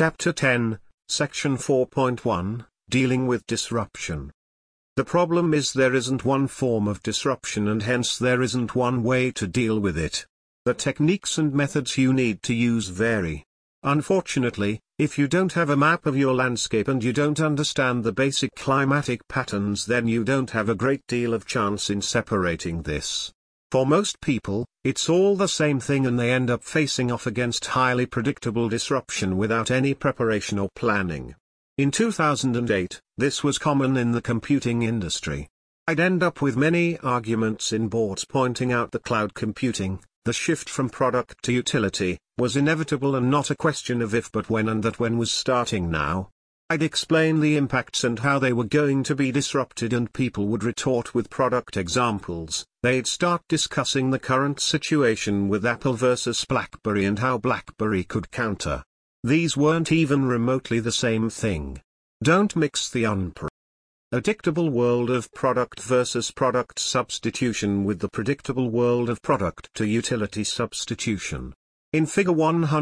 Chapter 10, Section 4.1, Dealing with Disruption. The problem is there isn't one form of disruption and hence there isn't one way to deal with it. The techniques and methods you need to use vary. Unfortunately, if you don't have a map of your landscape and you don't understand the basic climatic patterns, then you don't have a great deal of chance in separating this. For most people, it's all the same thing and they end up facing off against highly predictable disruption without any preparation or planning. In 2008, this was common in the computing industry. I'd end up with many arguments in boards pointing out that cloud computing, the shift from product to utility, was inevitable and not a question of if but when, and that when was starting now. I'd explain the impacts and how they were going to be disrupted, and people would retort with product examples. They'd start discussing the current situation with Apple versus BlackBerry and how BlackBerry could counter. These weren't even remotely the same thing. Don't mix the predictable world of product versus product substitution with the predictable world of product to utility substitution. In Figure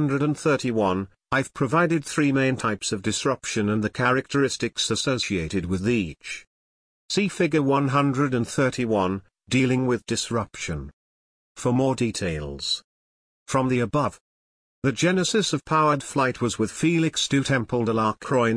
131, I've provided three main types of disruption and the characteristics associated with each. See Figure 131, Dealing with Disruption, for more details. From the above, the genesis of powered flight was with Félix du Temple de Lacroix in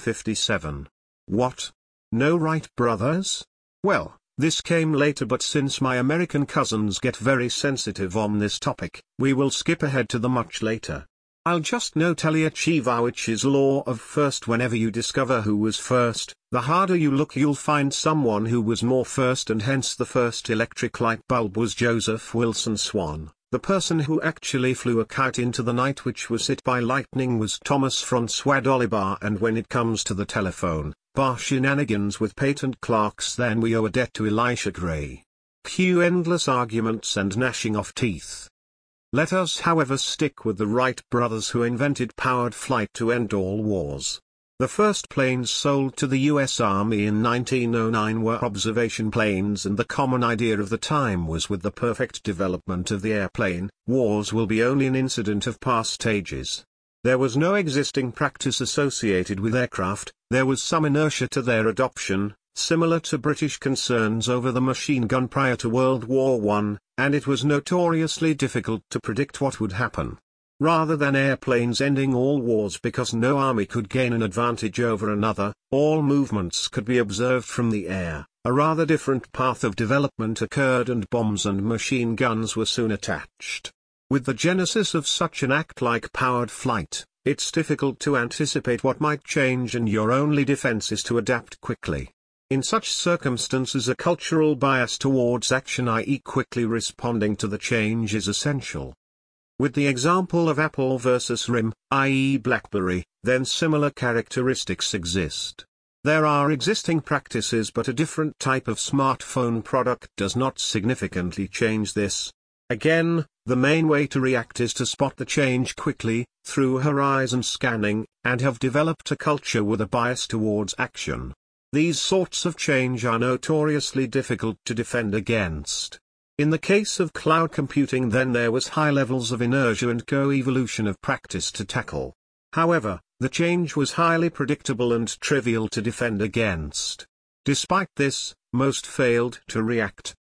1857. What? No Wright brothers? Well, this came later, but since my American cousins get very sensitive on this topic, we will skip ahead to the much later. I'll just note Eliashevich law of first. Whenever you discover who was first, the harder you look you'll find someone who was more first, and hence the first electric light bulb was Joseph Wilson Swan. The person who actually flew a kite into the night which was hit by lightning was Thomas Francois Dolibar. And when it comes to the telephone, bar shenanigans with patent clerks, then we owe a debt to Elisha Gray. Cue endless arguments and gnashing of teeth. Let us however stick with the Wright brothers, who invented powered flight to end all wars. The first planes sold to the U.S. Army in 1909 were observation planes, and the common idea of the time was, with the perfect development of the airplane, wars will be only an incident of past ages. There was no existing practice associated with aircraft. There was some inertia to their adoption, similar to British concerns over the machine gun prior to World War I, and it was notoriously difficult to predict what would happen. Rather than airplanes ending all wars because no army could gain an advantage over another, all movements could be observed from the air. A rather different path of development occurred, and bombs and machine guns were soon attached. With the genesis of such an act like powered flight, it's difficult to anticipate what might change, and your only defense is to adapt quickly. In such circumstances, a cultural bias towards action, i.e. quickly responding to the change, is essential. With the example of Apple versus RIM, i.e. BlackBerry, then similar characteristics exist. There are existing practices, but a different type of smartphone product does not significantly change this. Again, the main way to react is to spot the change quickly, through horizon scanning, and have developed a culture with a bias towards action. These sorts of change are notoriously difficult to defend against. In the case of cloud computing, then there was high levels of inertia and co-evolution of practice to tackle. However, the change was highly predictable and trivial to defend against. Despite this, most failed to react,